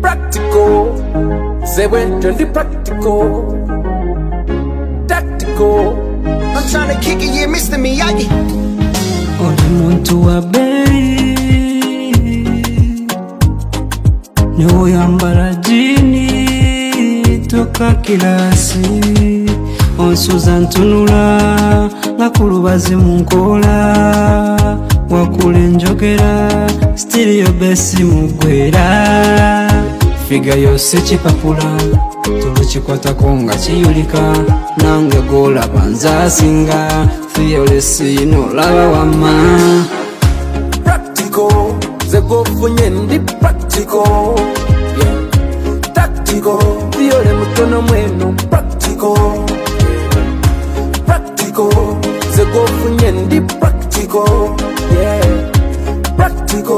Practical. Say when turn the practical. Tactical. I'm trying to kick it, yeah, Mr. Miyagi. Oli muntu wa bei niwo yambala jini toka kilasi onsuza ntunula nga kulubazi munkola wakula enjogera stereo besi mugwera figa yose kipapula tulukikwatako nga kiyulika nange golaba nzasinga theolesi nolaba wama Practical. Ze go funye ndi practical. Yeah. Tactical. Viole mutono mweno practical. Practical. Ze go funye ndi practical. Yeah. Practical.